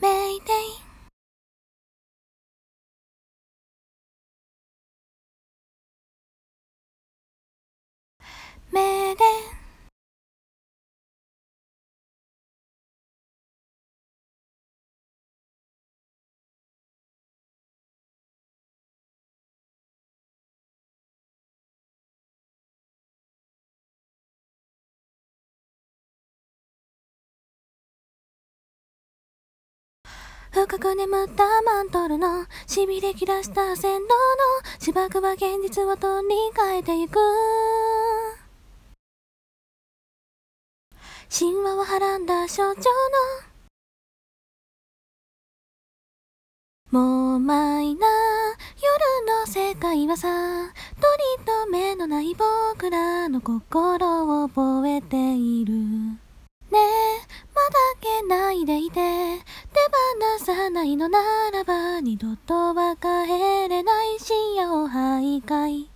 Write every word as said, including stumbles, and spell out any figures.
メイデイメデ深く眠ったマントルのしびれ切らした線路の芝生は現実を取り替えてゆく。神話をはらんだ象徴のもうマイな夜の世界はさ、取り留めのない僕らの心を覚えている。ねえ、まだけないでいて、手放さないのならば二度とは帰れない深夜を徘徊。